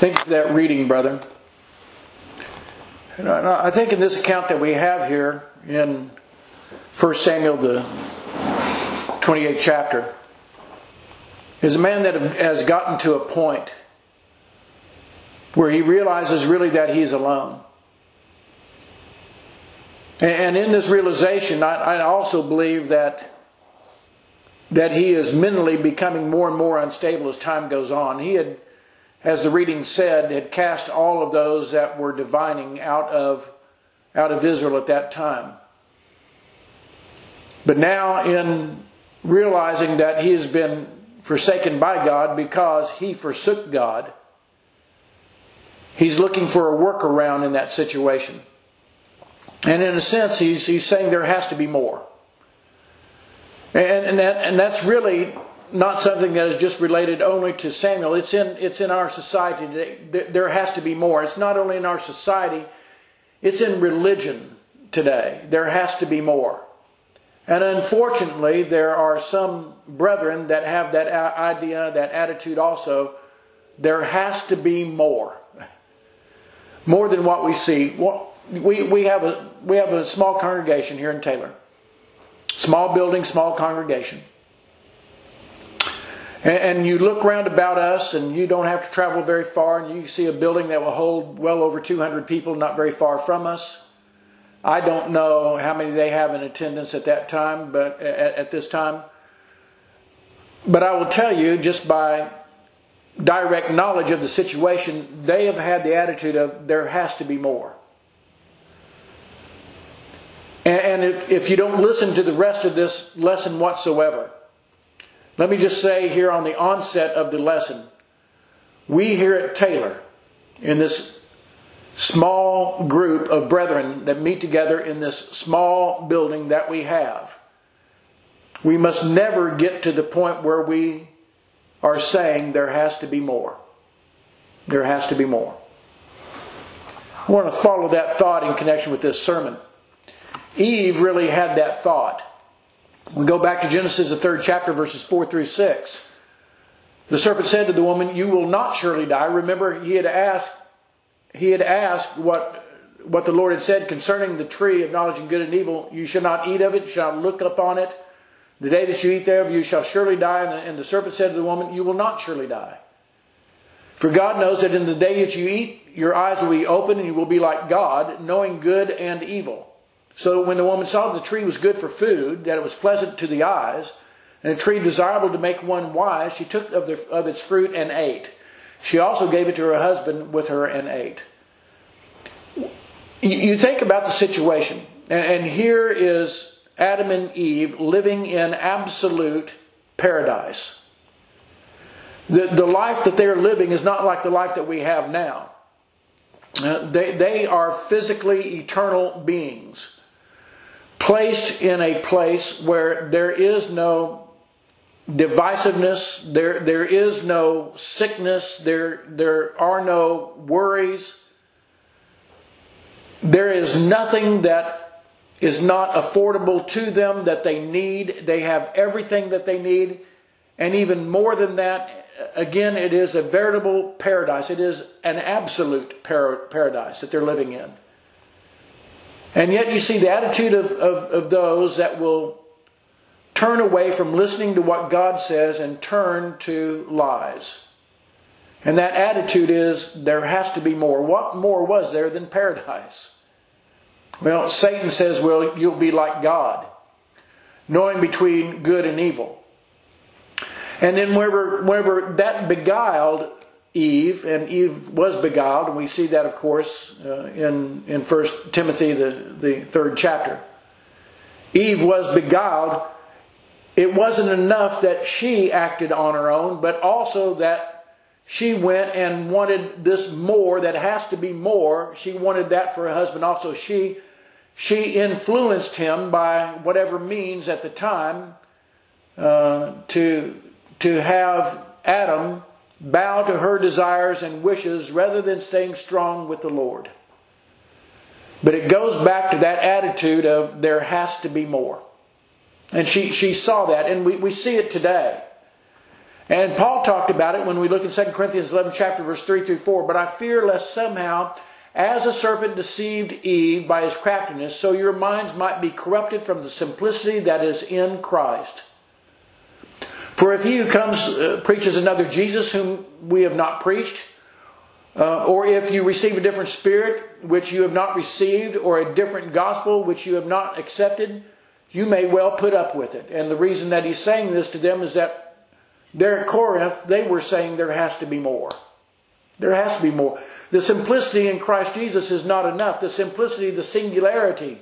Thank you for that reading, brother. And I think in this account that we have here in 1 Samuel, the 28th chapter, is a man that has gotten to a point where he realizes really that he's alone. And in this realization, I also believe that he is mentally becoming more and more unstable as time goes on. He had, as the reading said, had cast all of those that were divining out of Israel at that time. But now, in realizing that he has been forsaken by God because he forsook God, he's looking for a workaround in that situation. And in a sense, he's saying there has to be more. And that's really not something that is just related only to Samuel. It's in our society today. There has to be more. It's not only in our society, it's in religion today. There has to be more. And unfortunately, there are some brethren that have that idea, that attitude also. There has to be more. More than what we see. We have a small congregation here in Taylor. Small building, small congregation. And you look round about us and you don't have to travel very far and you see a building that will hold well over 200 people not very far from us. I don't know how many they have in attendance at that time, but at this time. But I will tell you, just by direct knowledge of the situation, they have had the attitude of there has to be more. And if you don't listen to the rest of this lesson whatsoever, let me just say here on the onset of the lesson, we here at Taylor, in this small group of brethren that meet together in this small building that we have, we must never get to the point where we are saying there has to be more. There has to be more. I want to follow that thought in connection with this sermon. Eve really had that thought. We go back to Genesis, the 3rd chapter, verses 4 through 6. The serpent said to the woman, "You will not surely die." Remember, he had asked what the Lord had said concerning the tree of knowledge of good and evil. You shall not eat of it, you shall not look upon it. The day that you eat thereof, you shall surely die. And the serpent said to the woman, "You will not surely die. For God knows that in the day that you eat, your eyes will be open and you will be like God, knowing good and evil." So when the woman saw that the tree was good for food, that it was pleasant to the eyes, and a tree desirable to make one wise, she took of its fruit and ate. She also gave it to her husband with her and ate. You think about the situation, and here is Adam and Eve living in absolute paradise. The life that they're living is not like the life that we have now. They are physically eternal beings, placed in a place where there is no divisiveness, there is no sickness, there are no worries. There is nothing that is not affordable to them that they need. They have everything that they need. And even more than that, again, it is a veritable paradise. It is an absolute paradise that they're living in. And yet you see the attitude of those that will turn away from listening to what God says and turn to lies. And that attitude is, there has to be more. What more was there than paradise? Well, Satan says, well, you'll be like God, knowing between good and evil. And then whenever that beguiled Eve, and Eve was beguiled, and we see that, of course, in 1 Timothy, the 3rd chapter. Eve was beguiled. It wasn't enough that she acted on her own, but also that she went and wanted this more, that has to be more. She wanted that for her husband also. She influenced him by whatever means at the time to have Adam bow to her desires and wishes rather than staying strong with the Lord. But it goes back to that attitude of there has to be more. And she saw that, and we see it today. And Paul talked about it when we look in 2 Corinthians 11 chapter verse 3 through 4. But I fear lest somehow, as the serpent deceived Eve by his craftiness, so your minds might be corrupted from the simplicity that is in Christ. For if he who comes preaches another Jesus whom we have not preached, or if you receive a different spirit which you have not received, or a different gospel which you have not accepted, you may well put up with it. And the reason that he's saying this to them is that there at Corinth, they were saying there has to be more. There has to be more. The simplicity in Christ Jesus is not enough. The simplicity, the singularity,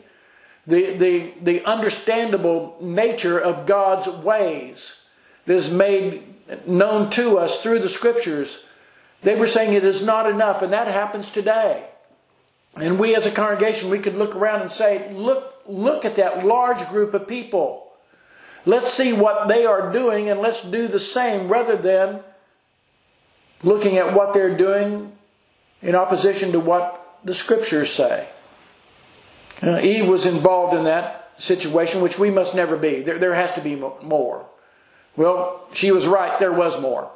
the understandable nature of God's ways that is made known to us through the Scriptures. They were saying it is not enough, and that happens today. And we as a congregation, we could look around and say, look at that large group of people. Let's see what they are doing and let's do the same, rather than looking at what they're doing in opposition to what the Scriptures say. Eve was involved in that situation, which we must never be. There has to be more. Well, she was right. There was more.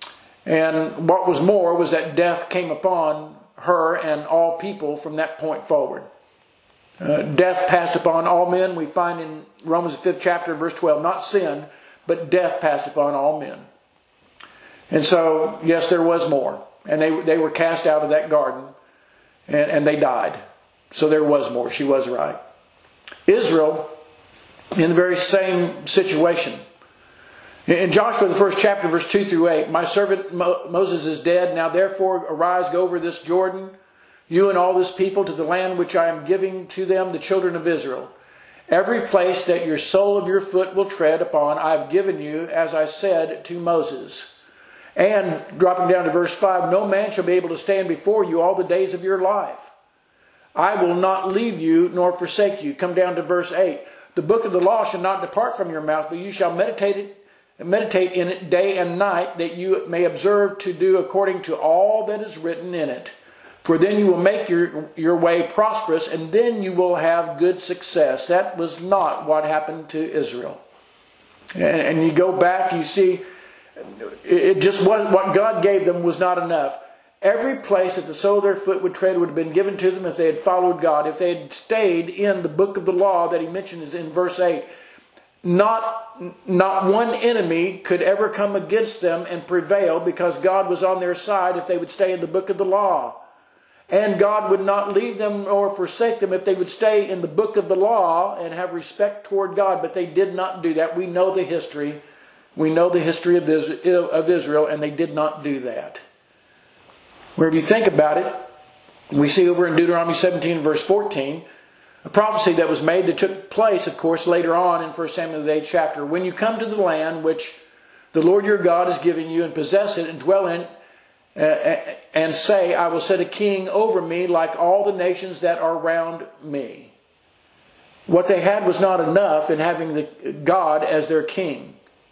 And what was more was that death came upon her and all people from that point forward. Death passed upon all men. We find in Romans 5th chapter, verse 12, not sin, but death passed upon all men. And so, yes, there was more. And they were cast out of that garden, and they died. So there was more. She was right. Israel, in the very same situation. In Joshua, the first chapter, verse 2 through 8, my servant Moses is dead. Now therefore arise, go over this Jordan, you and all this people, to the land which I am giving to them, the children of Israel. Every place that your sole of your foot will tread upon, I have given you, as I said to Moses. And, dropping down to verse 5, no man shall be able to stand before you all the days of your life. I will not leave you nor forsake you. Come down to verse 8. The book of the law shall not depart from your mouth, but you shall meditate in it day and night, that you may observe to do according to all that is written in it. For then you will make your way prosperous, and then you will have good success. That was not what happened to Israel. And you go back, you see, it just wasn't what God gave them was not enough. Every place that the sole of their foot would tread would have been given to them if they had followed God. If they had stayed in the book of the law that he mentions in verse 8, not one enemy could ever come against them and prevail, because God was on their side if they would stay in the book of the law. And God would not leave them or forsake them if they would stay in the book of the law and have respect toward God. But they did not do that. We know the history. We know the history of Israel, and they did not do that. Where if you think about it, we see over in Deuteronomy 17 verse 14, a prophecy that was made that took place, of course, later on in 1 Samuel the 8th chapter. When you come to the land which the Lord your God is giving you, and possess it and dwell in it, and say, I will set a king over me like all the nations that are round me. What they had was not enough in having God as their king.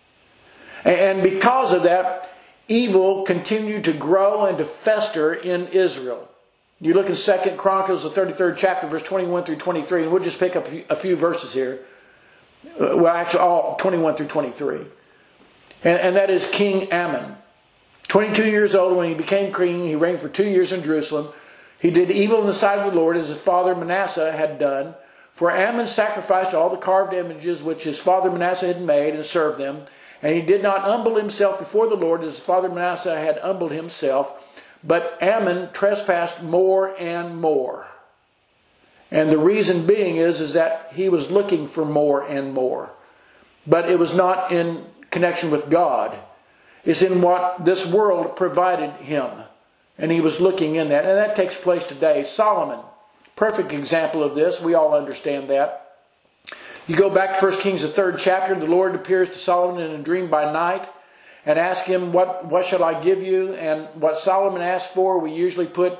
And because of that, evil continued to grow and to fester in Israel. You look in 2 Chronicles, the 33rd chapter, verse 21 through 23, and we'll just pick up a few verses here. Well, actually, all 21 through 23. And that is King Ammon. 22 years old when he became king, he reigned for 2 years in Jerusalem. He did evil in the sight of the Lord, as his father Manasseh had done. For Ammon sacrificed all the carved images which his father Manasseh had made, and served them. And he did not humble himself before the Lord, as his father Manasseh had humbled himself. But Ammon trespassed more and more. And the reason being is that he was looking for more and more. But it was not in connection with God. It's in what this world provided him. And he was looking in that. And that takes place today. Solomon, perfect example of this. We all understand that. You go back to 1 Kings, the 3rd chapter. The Lord appears to Solomon in a dream by night and asks him, what shall I give you? And what Solomon asked for, we usually put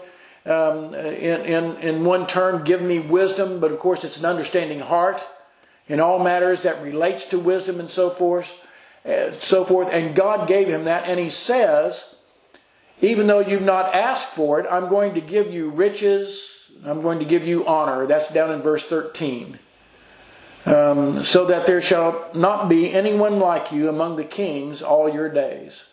in one term, give me wisdom. But of course it's an understanding heart in all matters that relates to wisdom and so forth. And God gave him that. And he says, even though you've not asked for it, I'm going to give you riches. I'm going to give you honor. That's down in verse 13. so that there shall not be anyone like you among the kings all your days.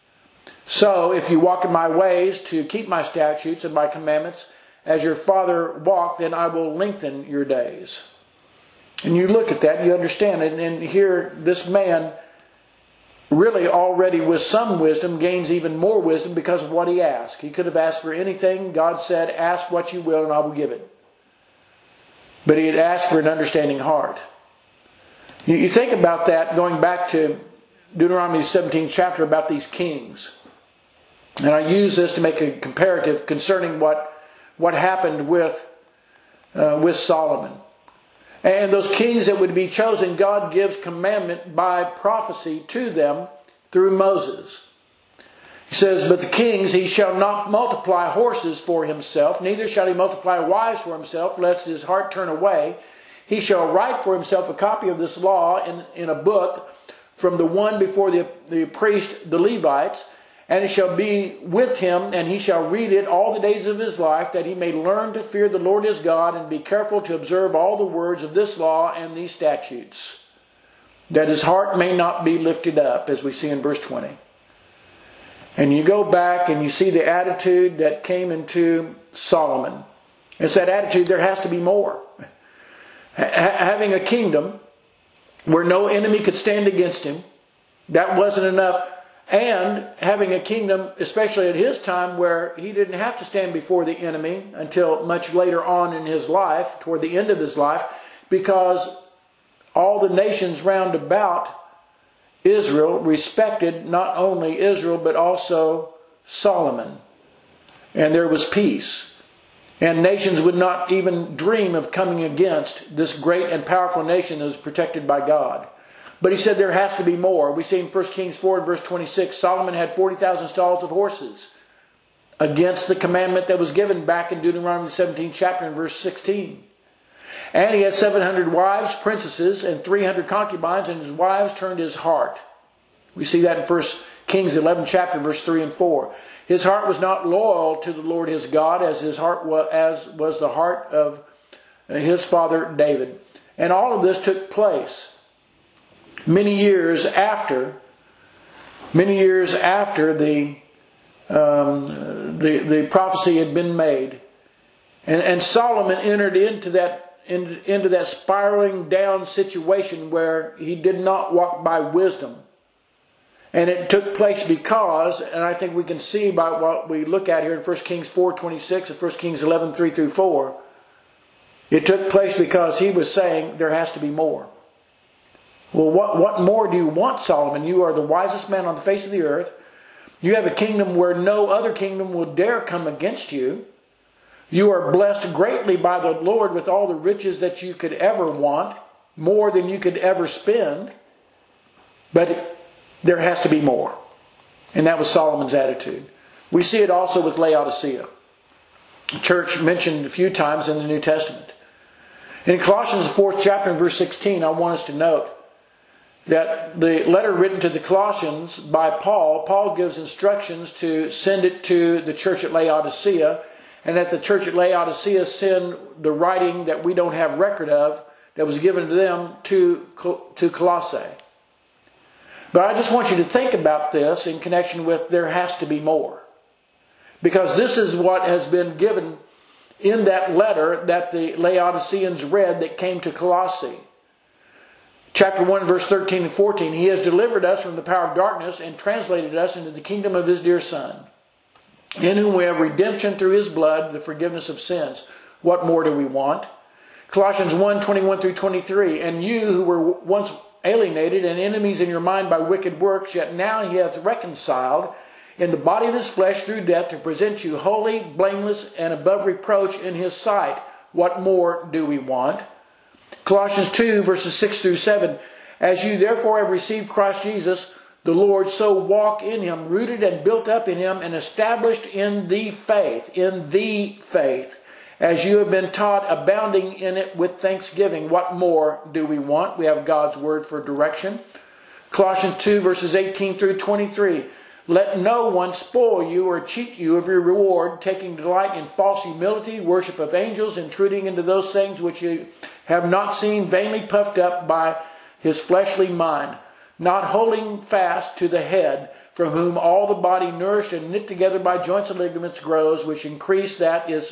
So if you walk in my ways to keep my statutes and my commandments, as your father walked, then I will lengthen your days. And you look at that, and you understand it, and here this man really already with some wisdom gains even more wisdom because of what he asked. He could have asked for anything. God said, ask what you will and I will give it. But he had asked for an understanding heart. You think about that going back to Deuteronomy 17th chapter about these kings. And I use this to make a comparative concerning what happened with Solomon. And those kings that would be chosen, God gives commandment by prophecy to them through Moses. He says, but the kings, he shall not multiply horses for himself, neither shall he multiply wives for himself, lest his heart turn away. He shall write for himself a copy of this law in a book from the one before the priest, the Levites, and it shall be with him, and he shall read it all the days of his life, that he may learn to fear the Lord his God, and be careful to observe all the words of this law and these statutes, that his heart may not be lifted up, as we see in verse 20. And you go back and you see the attitude that came into Solomon. It's that attitude, there has to be more. Having a kingdom where no enemy could stand against him, that wasn't enough. And having a kingdom, especially at his time, where he didn't have to stand before the enemy until much later on in his life, toward the end of his life, because all the nations round about Israel respected not only Israel, but also Solomon. And there was peace. And nations would not even dream of coming against this great and powerful nation that was protected by God. But he said there has to be more. We see in 1 Kings 4 verse 26, Solomon had 40,000 stalls of horses against the commandment that was given back in Deuteronomy 17th chapter in verse 16. And he had 700 wives, princesses, and 300 concubines, and his wives turned his heart. We see that in 1 Kings 11 chapter verse 3 and 4. His heart was not loyal to the Lord his God as was the heart of his father David. And all of this took place many years after the prophecy had been made, and Solomon entered into that spiraling down situation where he did not walk by wisdom, and it took place because, and I think we can see by what we look at here in 1 Kings 4:26 and 1 Kings 11:3 through 4, it took place because he was saying there has to be more. Well, what more do you want, Solomon? You are the wisest man on the face of the earth. You have a kingdom where no other kingdom will dare come against you. You are blessed greatly by the Lord with all the riches that you could ever want, more than you could ever spend. But there has to be more. And that was Solomon's attitude. We see it also with Laodicea, a church mentioned a few times in the New Testament. In Colossians 4th chapter and verse 16, I want us to note that the letter written to the Colossians by Paul gives instructions to send it to the church at Laodicea, and that the church at Laodicea send the writing that we don't have record of that was given to them to Colossae. But I just want you to think about this in connection with there has to be more. Because this is what has been given in that letter that the Laodiceans read that came to Colossae. Chapter 1, verse 13 and 14. He has delivered us from the power of darkness and translated us into the kingdom of his dear Son, in whom we have redemption through his blood, the forgiveness of sins. What more do we want? Colossians 1, 21 through 23. And you who were once alienated and enemies in your mind by wicked works, yet now he hath reconciled in the body of his flesh through death to present you holy, blameless, and above reproach in his sight. What more do we want? Colossians 2 verses 6 through 7. As you therefore have received Christ Jesus the Lord, so walk in him, rooted and built up in him, and established in the faith, as you have been taught, abounding in it with thanksgiving. What more do we want? We have God's word for direction. Colossians 2 verses 18 through 23. Let no one spoil you or cheat you of your reward, taking delight in false humility, worship of angels, intruding into those things which you have not seen, vainly puffed up by his fleshly mind, not holding fast to the head, from whom all the body nourished and knit together by joints and ligaments grows, which increase that is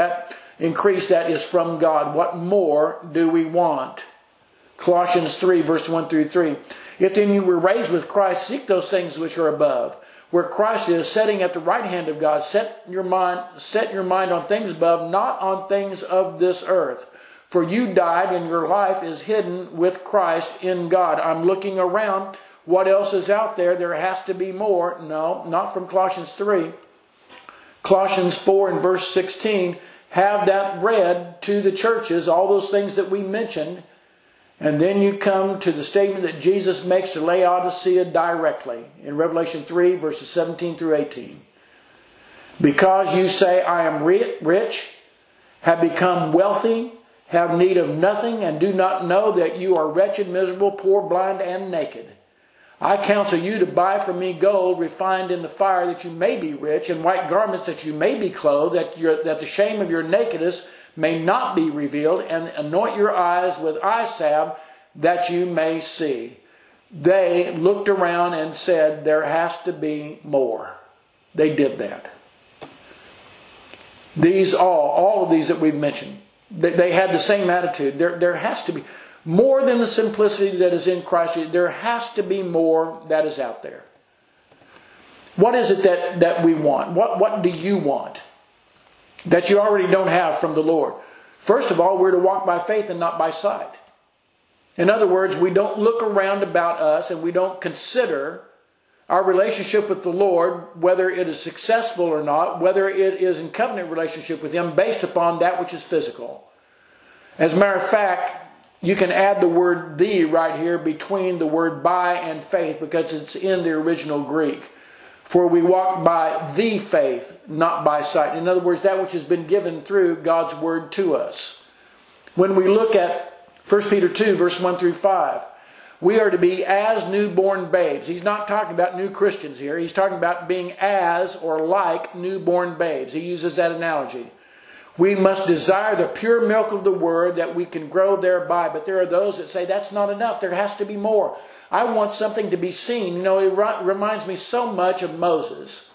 from God. What more do we want? Colossians 3, verse 1 through 3. If then you were raised with Christ, seek those things which are above, where Christ is, sitting at the right hand of God. Set your mind on things above, not on things of this earth. For you died, and your life is hidden with Christ in God. I'm looking around. What else is out there? There has to be more. No, not from Colossians 3. Colossians 4 and verse 16. Have that read to the churches, all those things that we mentioned. And then you come to the statement that Jesus makes to Laodicea directly in Revelation 3, verses 17 through 18. Because you say, I am rich, have become wealthy, have need of nothing, and do not know that you are wretched, miserable, poor, blind, and naked. I counsel you to buy from me gold refined in the fire, that you may be rich, and white garments that you may be clothed, that the shame of your nakedness may not be revealed, and anoint your eyes with eye salve, that you may see. They looked around and said, there has to be more. They did that. All of these that we've mentioned, they had the same attitude. There has to be more than the simplicity that is in Christ. There has to be more that is out there. What is it that we want? What do you want that you already don't have from the Lord? First of all, we're to walk by faith and not by sight. In other words, we don't look around about us and we don't consider our relationship with the Lord, whether it is successful or not, whether it is in covenant relationship with Him based upon that which is physical. As a matter of fact, you can add the word "the" right here between the word "by" and "faith," because it's in the original Greek. For we walk by the faith, not by sight. In other words, that which has been given through God's Word to us. When we look at 1 Peter 2, verse 1 through 5, we are to be as newborn babes. He's not talking about new Christians here. He's talking about being as or like newborn babes. He uses that analogy. We must desire the pure milk of the Word, that we can grow thereby. But there are those that say that's not enough. There has to be more. I want something to be seen. You know, it reminds me so much of Moses.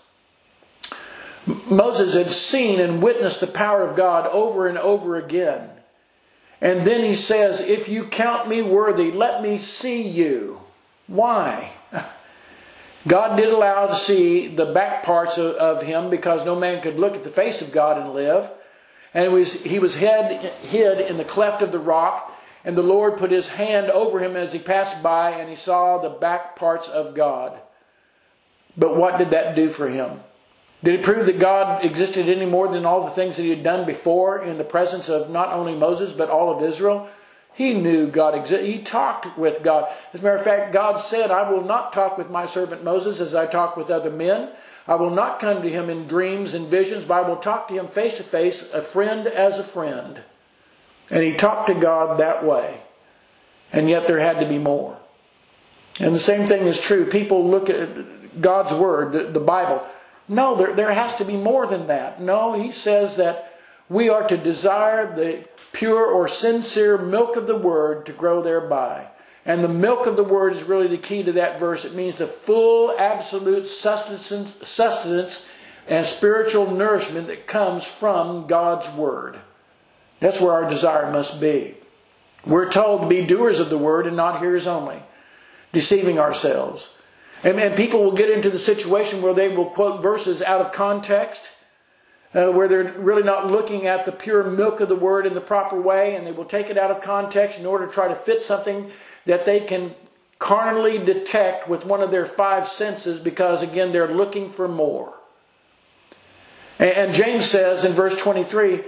Moses had seen and witnessed the power of God over and over again. And then he says, if you count me worthy, let me see you. Why? God did allow to see the back parts of him, because no man could look at the face of God and live. And he was hid in the cleft of the rock. And the Lord put His hand over him as he passed by, and he saw the back parts of God. But what did that do for him? Did it prove that God existed any more than all the things that He had done before in the presence of not only Moses, but all of Israel? He knew God existed. He talked with God. As a matter of fact, God said, I will not talk with my servant Moses as I talk with other men. I will not come to him in dreams and visions, but I will talk to him face to face, a friend as a friend. And he talked to God that way. And yet there had to be more. And the same thing is true. People look at God's Word, the Bible. No, there has to be more than that. No, He says that we are to desire the pure or sincere milk of the Word to grow thereby. And the milk of the Word is really the key to that verse. It means the full, absolute sustenance and spiritual nourishment that comes from God's Word. That's where our desire must be. We're told to be doers of the Word and not hearers only, deceiving ourselves. And people will get into the situation where they will quote verses out of context, where they're really not looking at the pure milk of the Word in the proper way, and they will take it out of context in order to try to fit something that they can carnally detect with one of their five senses, because, again, they're looking for more. And James says in verse 23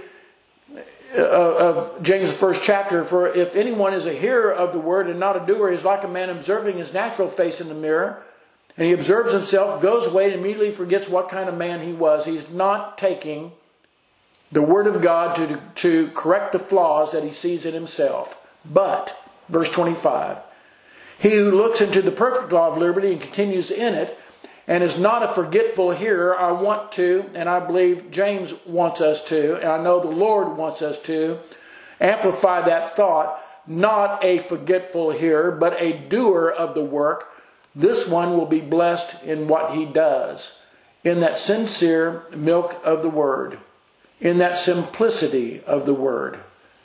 of James' first chapter, for if anyone is a hearer of the Word and not a doer, he is like a man observing his natural face in the mirror. And he observes himself, goes away, and immediately forgets what kind of man he was. He's not taking the Word of God to correct the flaws that he sees in himself. But, verse 25, he who looks into the perfect law of liberty and continues in it, and is not a forgetful hearer, I want to, and I believe James wants us to, and I know the Lord wants us to, Amplify that thought. Not a forgetful hearer, but a doer of the work. This one will be blessed in what he does. In that sincere milk of the Word. In that simplicity of the Word.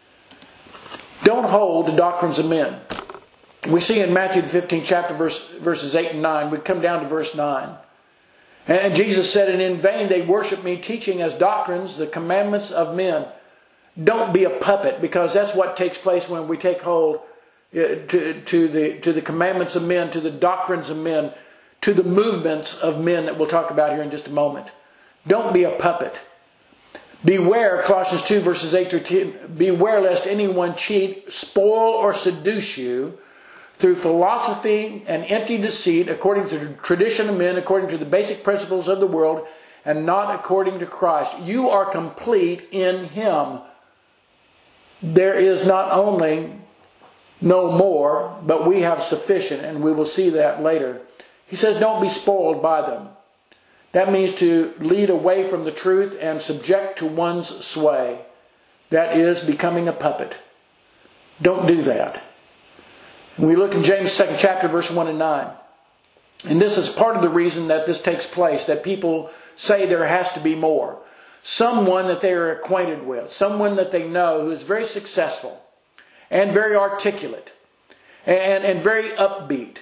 Don't hold the doctrines of men. We see in Matthew the 15th chapter verses 8 and 9. We come down to verse 9. And Jesus said, and in vain they worship me, teaching as doctrines the commandments of men. Don't be a puppet, because that's what takes place when we take hold to the commandments of men, to the doctrines of men, to the movements of men that we'll talk about here in just a moment. Don't be a puppet. Beware, Colossians 2 verses 8 through 10, beware lest anyone cheat, spoil, or seduce you through philosophy and empty deceit, according to the tradition of men, according to the basic principles of the world, and not according to Christ. You are complete in Him. There is not only no more, but we have sufficient, and we will see that later. He says, don't be spoiled by them. That means to lead away from the truth and subject to one's sway. That is becoming a puppet. Don't do that. And we look in James 2nd chapter, verse 1 and 9. And this is part of the reason that this takes place, that people say there has to be more. Someone that they are acquainted with, someone that they know who is very successful and very articulate and very upbeat,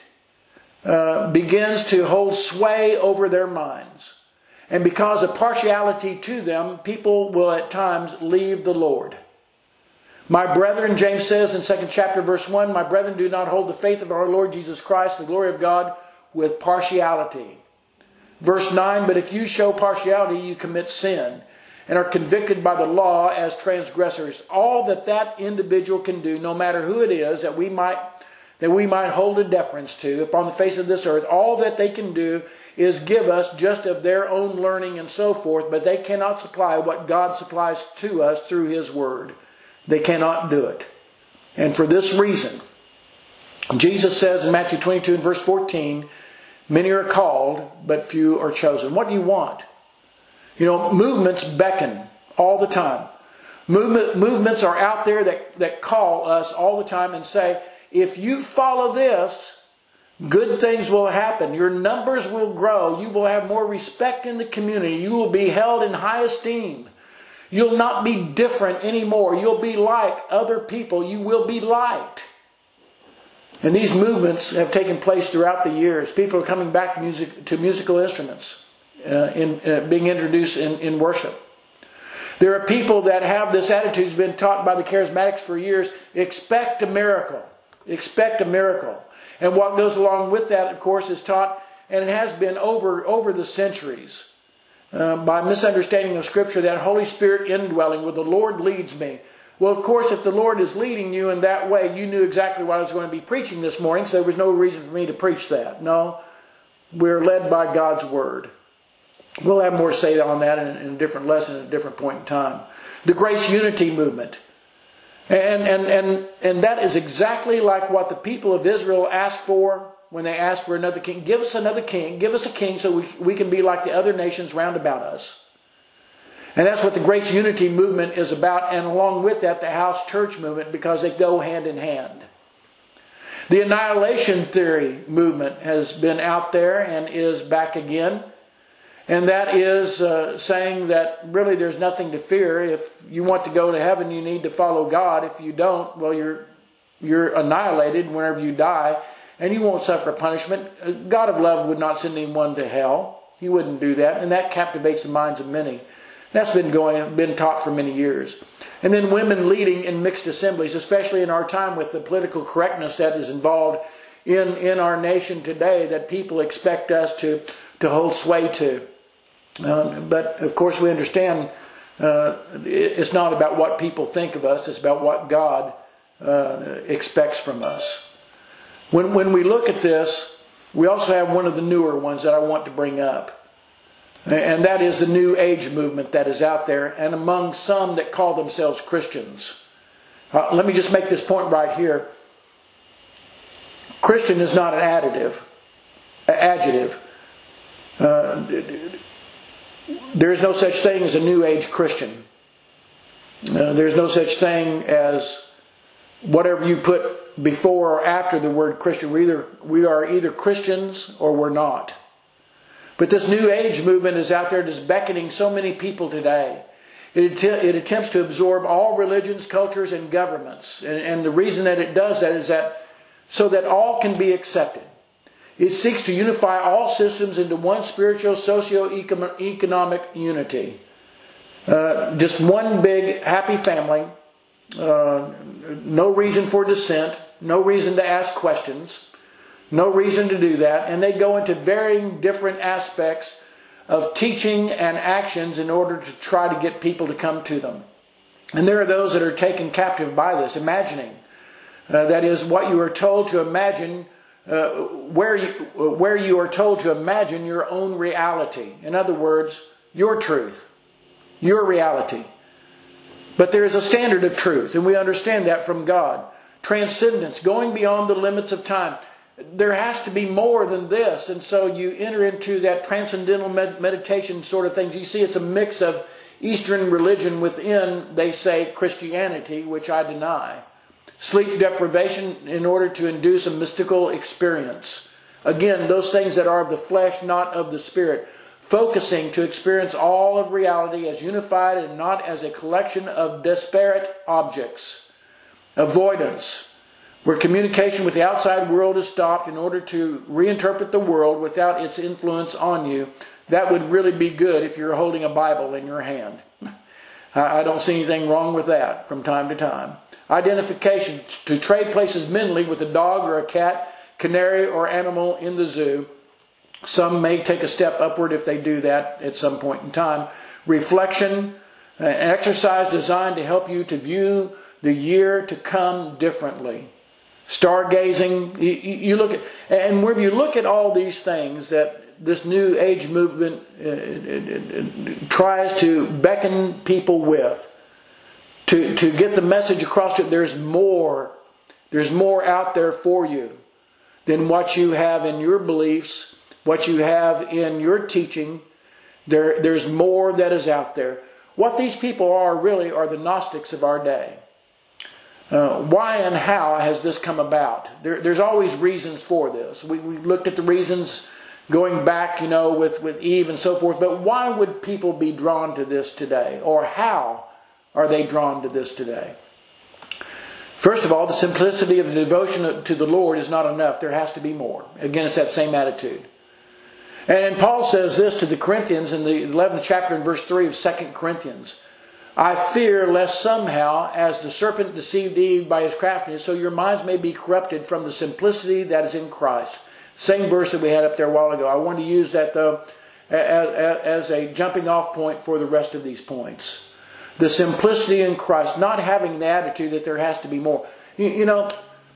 begins to hold sway over their minds. And because of partiality to them, people will at times leave the Lord. My brethren, James says in 2nd chapter verse 1, my brethren, do not hold the faith of our Lord Jesus Christ, the glory of God, with partiality. Verse 9, but if you show partiality, you commit sin and are convicted by the law as transgressors. All that individual can do, no matter who it is, that we might hold a deference to upon the face of this earth, all that they can do is give us just of their own learning and so forth, but they cannot supply what God supplies to us through His Word. They cannot do it. And for this reason, Jesus says in Matthew 22 and verse 14, many are called, but few are chosen. What do you want? You know, movements beckon all the time. Movements are out there that call us all the time and say, if you follow this, good things will happen. Your numbers will grow. You will have more respect in the community. You will be held in high esteem. You'll not be different anymore. You'll be like other people. You will be liked. And these movements have taken place throughout the years. People are coming back to musical instruments, being introduced in worship. There are people that have this attitude, has been taught by the charismatics for years. Expect a miracle. Expect a miracle. And what goes along with that, of course, is taught, and it has been over the centuries, by misunderstanding of Scripture, that Holy Spirit indwelling, where the Lord leads me. Well, of course, if the Lord is leading you in that way, you knew exactly what I was going to be preaching this morning, so there was no reason for me to preach that. No, we're led by God's Word. We'll have more to say on that in a different lesson at a different point in time. The Grace Unity Movement. And that is exactly like what the people of Israel asked for when they asked for another king. Give us another king. Give us a king so we can be like the other nations round about us. And that's what the Grace Unity Movement is about. And along with that, the House Church Movement, because they go hand in hand. The Annihilation Theory movement has been out there and is back again. And that is saying that really there's nothing to fear. If you want to go to heaven, you need to follow God. If you don't, well, you're annihilated whenever you die, and you won't suffer punishment. God of love would not send anyone to hell. He wouldn't do that, and that captivates the minds of many. That's been taught for many years. And then women leading in mixed assemblies, especially in our time with the political correctness that is involved in our nation today, that people expect us to hold sway to. But of course we understand it's not about what people think of us, it's about what God expects from us. When we look at this, we also have one of the newer ones that I want to bring up. And that is the New Age movement that is out there, and among some that call themselves Christians. Let me just make this point right here. Christian is not an adjective. There is no such thing as a New Age Christian. There's no such thing as whatever you put before or after the word Christian. We are either Christians or we're not. But this New Age movement is out there just beckoning so many people today. It attempts to absorb all religions, cultures, and governments. And the reason that it does that is that so that all can be accepted. It seeks to unify all systems into one spiritual, socio-economic unity. Just one big happy family. No reason for dissent. No reason to ask questions. No reason to do that. And they go into varying different aspects of teaching and actions in order to try to get people to come to them. And there are those that are taken captive by this, imagining. That is what you are told to imagine, where you are told to imagine your own reality. In other words, your truth, your reality. But there is a standard of truth, and we understand that from God. Transcendence, going beyond the limits of time. There has to be more than this, and so you enter into that transcendental meditation sort of things. You see, it's a mix of Eastern religion within, they say, Christianity, which I deny. Sleep deprivation in order to induce a mystical experience. Again, those things that are of the flesh, not of the spirit. Focusing to experience all of reality as unified and not as a collection of disparate objects. Avoidance, where communication with the outside world is stopped in order to reinterpret the world without its influence on you. That would really be good if you're holding a Bible in your hand. I don't see anything wrong with that from time to time. Identification, to trade places mentally with a dog or a cat, canary or animal in the zoo. Some may take a step upward if they do that at some point in time. Reflection, an exercise designed to help you to view the year to come differently. Stargazing, you look at, and where you look at all these things that this New Age movement tries to beckon people with, to get the message across to you, there's more out there for you than what you have in your beliefs, what you have in your teaching. There's more that is out there. What these people are really are the Gnostics of our day. Why and how has this come about? There's always reasons for this. We looked at the reasons going back, with Eve and so forth. But why would people be drawn to this today? Or how are they drawn to this today? First of all, the simplicity of the devotion to the Lord is not enough. There has to be more. Again, it's that same attitude. And Paul says this to the Corinthians in the 11th chapter in verse 3 of 2 Corinthians. I fear lest somehow, as the serpent deceived Eve by his craftiness, so your minds may be corrupted from the simplicity that is in Christ. Same verse that we had up there a while ago. I want to use that, though, as a jumping off point for the rest of these points. The simplicity in Christ, not having the attitude that there has to be more. There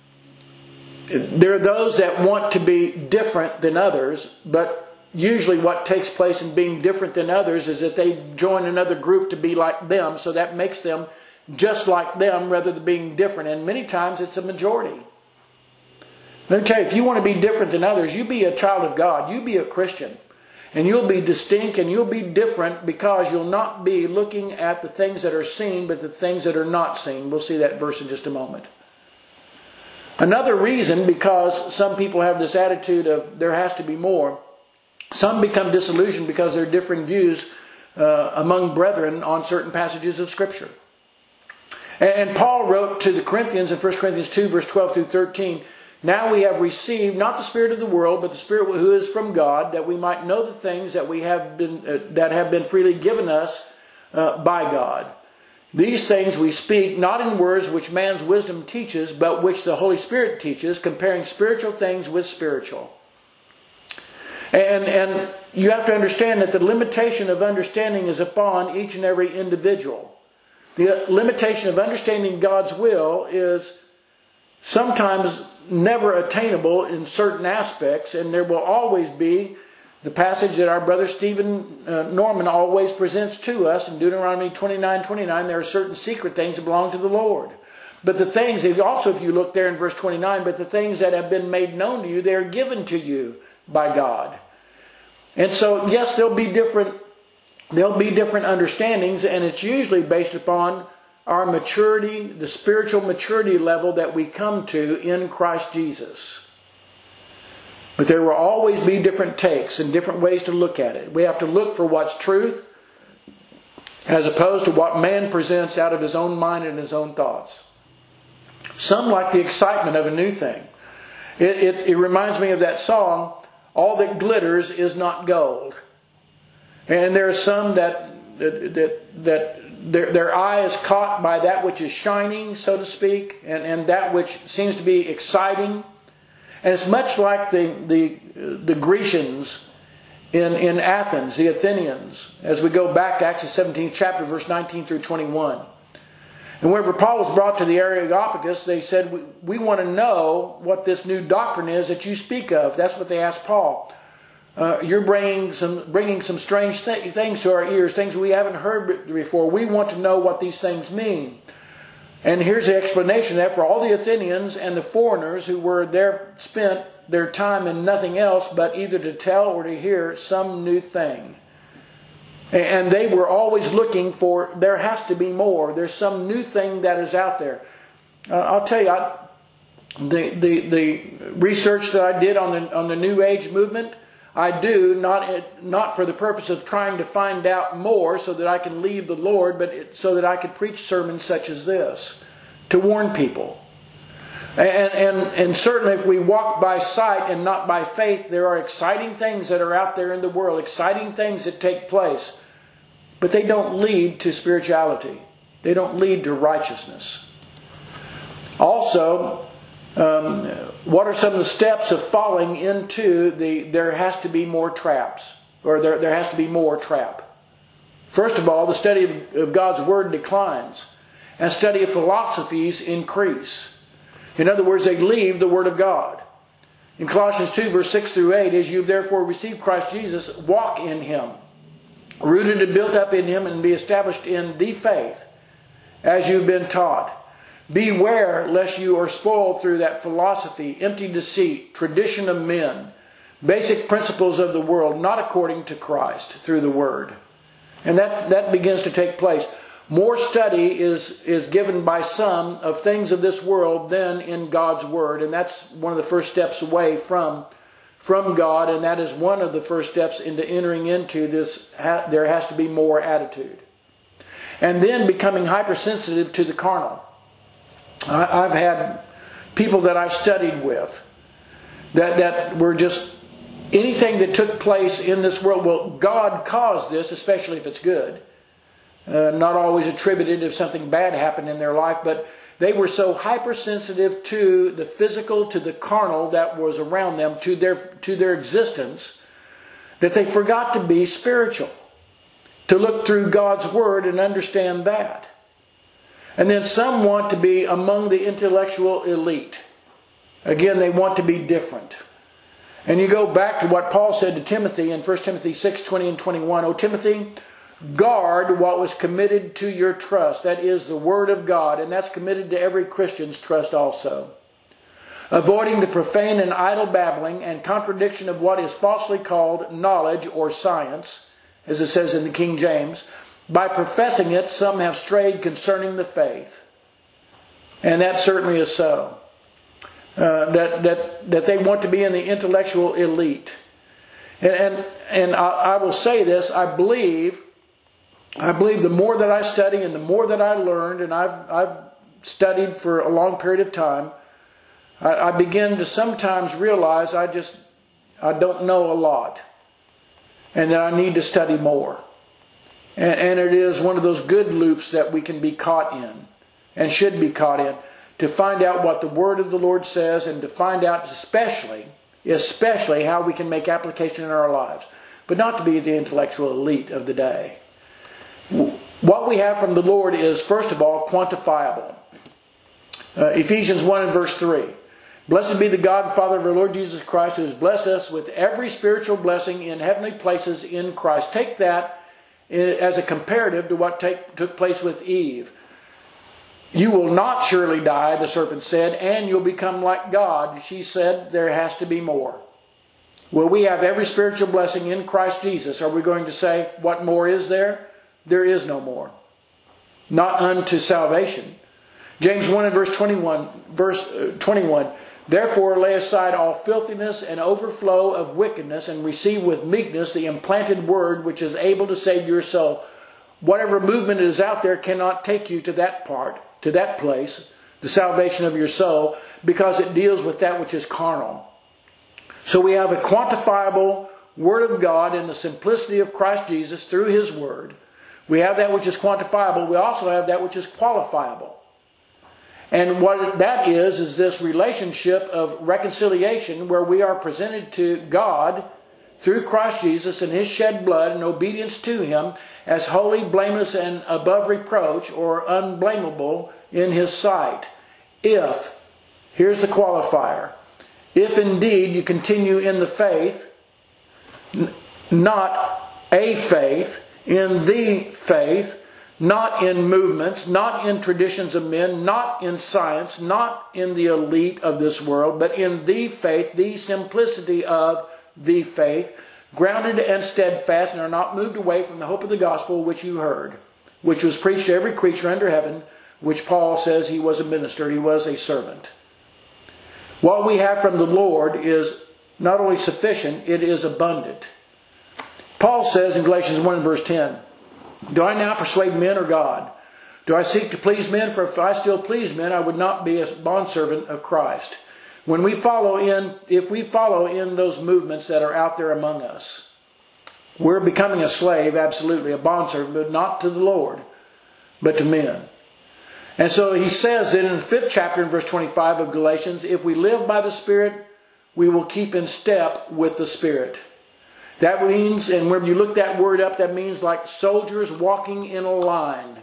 are those that want to be different than others, but usually what takes place in being different than others is that they join another group to be like them, so that makes them just like them rather than being different. And many times it's a majority. Let me tell you, if you want to be different than others, you be a child of God. You be a Christian. And you'll be distinct and you'll be different because you'll not be looking at the things that are seen, but the things that are not seen. We'll see that verse in just a moment. Another reason, because some people have this attitude of there has to be more, some become disillusioned because there are differing views among brethren on certain passages of Scripture. And Paul wrote to the Corinthians in 1 Corinthians 2, verse 12 through 13, now we have received not the spirit of the world, but the Spirit who is from God, that we might know the things that have been freely given us by God. These things we speak not in words which man's wisdom teaches, but which the Holy Spirit teaches, comparing spiritual things with spiritual. And you have to understand that the limitation of understanding is upon each and every individual. The limitation of understanding God's will is sometimes never attainable in certain aspects, and there will always be the passage that our brother Stephen Norman always presents to us in Deuteronomy 29:29. There are certain secret things that belong to the Lord. But the things, also if you look there in verse 29, but the things that have been made known to you, they are given to you by God. And so, yes, there'll be different understandings, and it's usually based upon our maturity, the spiritual maturity level that we come to in Christ Jesus. But there will always be different takes and different ways to look at it. We have to look for what's truth as opposed to what man presents out of his own mind and his own thoughts. Some like the excitement of a new thing. It reminds me of that song, "All that glitters is not gold." And there are some that their eye is caught by that which is shining, so to speak, and that which seems to be exciting. And it's much like the Grecians in Athens, the Athenians, as we go back to Acts the 17th chapter, verse 19 through 21. And whenever Paul was brought to the Areopagus, they said, we want to know what this new doctrine is that you speak of. That's what they asked Paul. You're bringing some strange things to our ears, things we haven't heard before. We want to know what these things mean. And here's the explanation that for all the Athenians and the foreigners who were there, spent their time in nothing else but either to tell or to hear some new thing. And they were always looking for, there has to be more. There's some new thing that is out there. I'll tell you, the research that I did on the New Age movement, I do not for the purpose of trying to find out more so that I can leave the Lord, but so that I could preach sermons such as this to warn people. And certainly if we walk by sight and not by faith, there are exciting things that are out there in the world, exciting things that take place, but they don't lead to spirituality. They don't lead to righteousness. Also, what are some of the steps of falling into there has to be more traps, or there has to be more trap? First of all, the study of God's Word declines, and study of philosophies increase. In other words, they leave the Word of God. In Colossians 2, verse 6 through 8, as you've therefore received Christ Jesus, walk in Him, rooted and built up in Him, and be established in the faith, as you've been taught. Beware lest you are spoiled through that philosophy, empty deceit, tradition of men, basic principles of the world, not according to Christ, through the Word. And that begins to take place. More study is given by some of things of this world than in God's Word. And that's one of the first steps away from God. And that is one of the first steps into entering into this, there has to be more attitude. And then becoming hypersensitive to the carnal. I've had people that I've studied with that were just anything that took place in this world. Well, God caused this, especially if it's good. Not always attributed if something bad happened in their life, but they were so hypersensitive to the physical, to the carnal that was around them, to their existence, that they forgot to be spiritual, to look through God's Word and understand that. And then some want to be among the intellectual elite. Again, they want to be different. And you go back to what Paul said to Timothy in 1 Timothy 6, 20 and 21. O Timothy, guard what was committed to your trust. That is the Word of God. And that's committed to every Christian's trust also. Avoiding the profane and idle babbling and contradiction of what is falsely called knowledge or science, as it says in the King James. By professing it, some have strayed concerning the faith. And that certainly is so. That they want to be in the intellectual elite. And I will say this, I believe the more that I study and the more that I learned, and I've studied for a long period of time, I begin to sometimes realize I don't know a lot. And that I need to study more. And it is one of those good loops that we can be caught in and should be caught in to find out what the Word of the Lord says and to find out especially how we can make application in our lives. But not to be the intellectual elite of the day. What we have from the Lord is, first of all, quantifiable. Ephesians 1 and verse 3. Blessed be the God and Father of our Lord Jesus Christ, who has blessed us with every spiritual blessing in heavenly places in Christ. Take that as a comparative to what took place with Eve. You will not surely die, the serpent said, and you'll become like God. She said, there has to be more. Well, we have every spiritual blessing in Christ Jesus. Are we going to say, what more is there? There is no more. not unto salvation. James 1 and verse 21, therefore lay aside all filthiness and overflow of wickedness, and receive with meekness the implanted word, which is able to save your soul. Whatever movement is out there cannot take you to that part, to that place, the salvation of your soul, because it deals with that which is carnal. So we have a quantifiable Word of God in the simplicity of Christ Jesus through His Word. We have that which is quantifiable. We also have that which is qualifiable. And what that is this relationship of reconciliation where we are presented to God through Christ Jesus and His shed blood and obedience to Him as holy, blameless, and above reproach, or unblameable in His sight. If, here's the qualifier, if indeed you continue in the faith, not a faith, in the faith, not in movements, not in traditions of men, not in science, not in the elite of this world, but in the faith, the simplicity of the faith, grounded and steadfast, and are not moved away from the hope of the gospel which you heard, which was preached to every creature under heaven, which Paul says he was a minister, he was a servant. What we have from the Lord is not only sufficient, it is abundant. Paul says in Galatians 1 and verse 10, do I now persuade men or God? Do I seek to please men? For if I still please men, I would not be a bondservant of Christ. When we follow in, if we follow in those movements that are out there among us, we're becoming a slave, absolutely, a bondservant, but not to the Lord, but to men. And so he says that in the 5th chapter in verse 25 of Galatians, if we live by the Spirit, we will keep in step with the Spirit. That means, and when you look that word up, that means like soldiers walking in a line.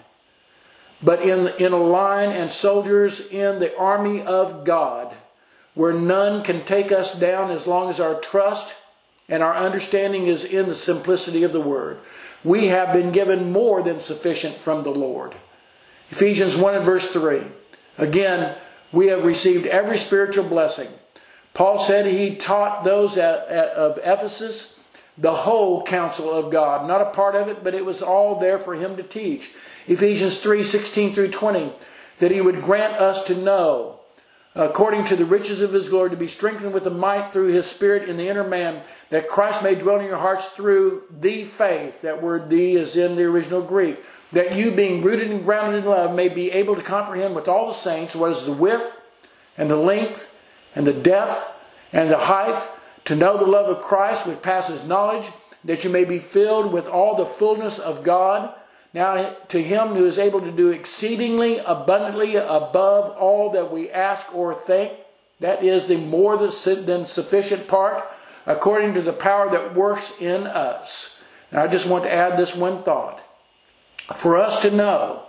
But in a line, and soldiers in the army of God, where none can take us down as long as our trust and our understanding is in the simplicity of the Word. We have been given more than sufficient from the Lord. Ephesians 1 and verse 3. Again, we have received every spiritual blessing. Paul said he taught those of Ephesus the whole counsel of God. Not a part of it, but it was all there for him to teach. Ephesians 3, 16 through 20. That he would grant us to know, according to the riches of His glory, to be strengthened with the might through His Spirit in the inner man, that Christ may dwell in your hearts through the faith. That word "the" is in the original Greek. That you, being rooted and grounded in love, may be able to comprehend with all the saints what is the width and the length and the depth and the height, to know the love of Christ which passes knowledge, that you may be filled with all the fullness of God. Now to Him who is able to do exceedingly abundantly above all that we ask or think, that is the more than sufficient part, according to the power that works in us. And I just want to add this one thought. For us to know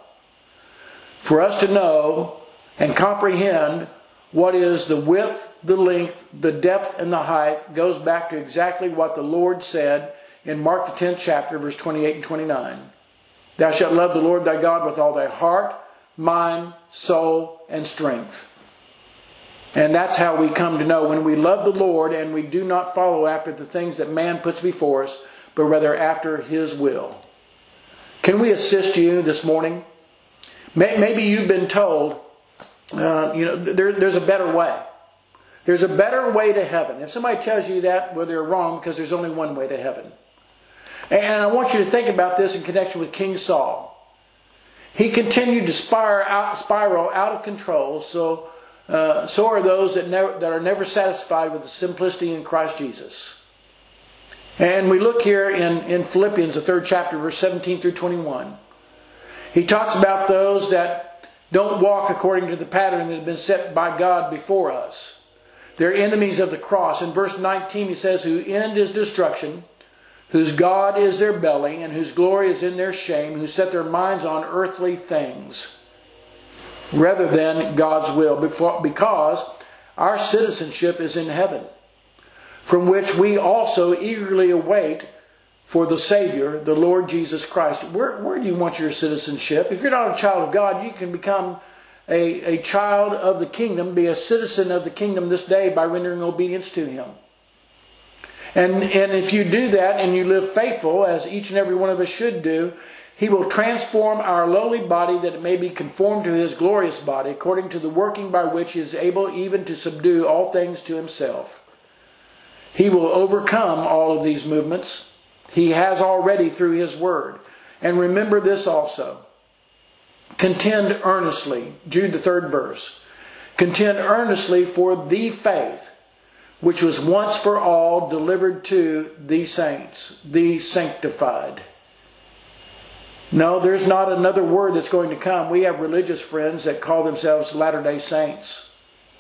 and comprehend what is the width, the length, the depth, and the height goes back to exactly what the Lord said in Mark the 10th chapter, verse 28 and 29. Thou shalt love the Lord thy God with all thy heart, mind, soul, and strength. And that's how we come to know when we love the Lord and we do not follow after the things that man puts before us, but rather after His will. Can we assist you this morning? Maybe you've been told, there's a better way. There's a better way to heaven. If somebody tells you that, well, they're wrong, because there's only one way to heaven. And I want you to think about this in connection with King Saul. He continued to spiral out of control, so are those that are never satisfied with the simplicity in Christ Jesus. And we look here in Philippians, the 3rd chapter, verse 17 through 21. He talks about those that don't walk according to the pattern that has been set by God before us. They're enemies of the cross. In verse 19 he says, whose end is destruction, whose God is their belly, and whose glory is in their shame, who set their minds on earthly things rather than God's will, because our citizenship is in heaven, from which we also eagerly await for the Savior, the Lord Jesus Christ. Where do you want your citizenship? If you're not a child of God, you can become a child of the kingdom, be a citizen of the kingdom this day by rendering obedience to Him. And if you do that and you live faithful, as each and every one of us should do, He will transform our lowly body that it may be conformed to his glorious body, according to the working by which he is able even to subdue all things to himself. He will overcome all of these movements. He has already through his word. And remember this also. Contend earnestly. Jude the 3rd verse. Contend earnestly for the faith, which was once for all delivered to the saints, the sanctified. No, there's not another word that's going to come. We have religious friends that call themselves Latter-day Saints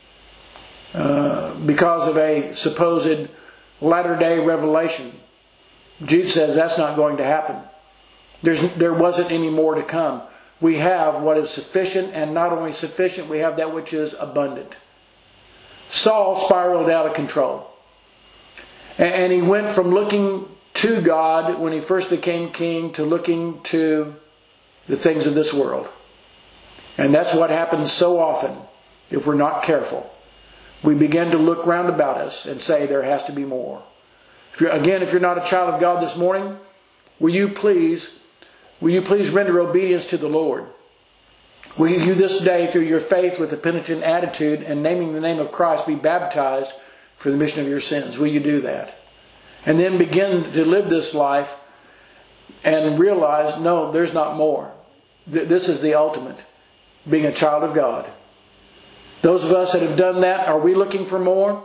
because of a supposed latter-day revelation. Jude says that's not going to happen. There wasn't any more to come. We have what is sufficient, and not only sufficient, we have that which is abundant. Saul spiraled out of control. And he went from looking to God when he first became king to looking to the things of this world. And that's what happens so often if we're not careful. We begin to look round about us and say there has to be more. If you're not a child of God this morning, will you please render obedience to the Lord? Will you this day, through your faith with a penitent attitude and naming the name of Christ, be baptized for the remission of your sins? Will you do that? And then begin to live this life and realize, no, there's not more. This is the ultimate, being a child of God. Those of us that have done that, are we looking for more?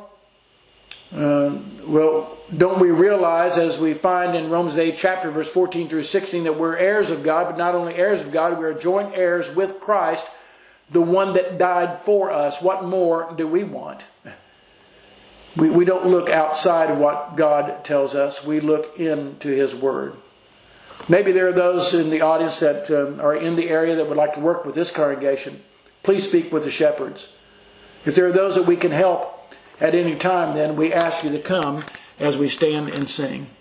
Well, don't we realize, as we find in Romans 8 chapter verse 14 through 16, that we're heirs of God, but not only heirs of God, we are joint heirs with Christ, the one that died for us. What more do we want? We don't look outside of what God tells us. We look into his word. Maybe there are those in the audience that are in the area that would like to work with this congregation. Please speak with the shepherds. If there are those that we can help at any time, then we ask you to come as we stand and sing.